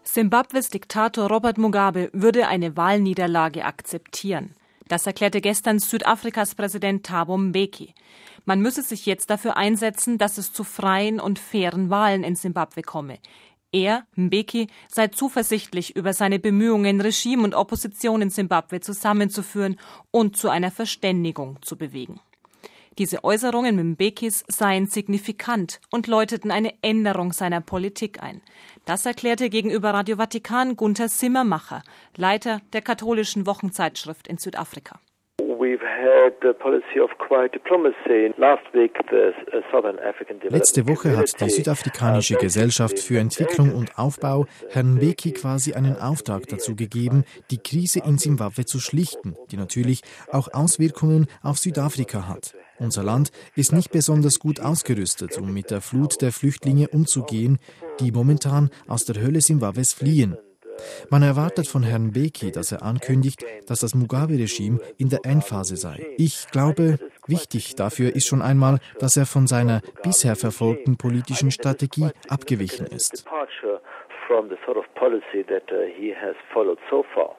Simbabwes Diktator Robert Mugabe würde eine Wahlniederlage akzeptieren. Das erklärte gestern Südafrikas Präsident Thabo Mbeki. Man müsse sich jetzt dafür einsetzen, dass es zu freien und fairen Wahlen in Simbabwe komme. Er, Mbeki, sei zuversichtlich über seine Bemühungen, Regime und Opposition in Simbabwe zusammenzuführen und zu einer Verständigung zu bewegen. Diese Äußerungen Mbekis seien signifikant und läuteten eine Änderung seiner Politik ein. Das erklärte gegenüber Radio Vatikan Gunther Simmermacher, Leiter der katholischen Wochenzeitschrift in Südafrika. Letzte Woche hat die Südafrikanische Gesellschaft für Entwicklung und Aufbau Herrn Mbeki quasi einen Auftrag dazu gegeben, die Krise in Simbabwe zu schlichten, die natürlich auch Auswirkungen auf Südafrika hat. Unser Land ist nicht besonders gut ausgerüstet, um mit der Flut der Flüchtlinge umzugehen, die momentan aus der Hölle Simbabwes fliehen. Man erwartet von Herrn Mbeki, dass er ankündigt, dass das Mugabe-Regime in der Endphase sei. Ich glaube, wichtig dafür ist schon einmal, dass er von seiner bisher verfolgten politischen Strategie abgewichen ist.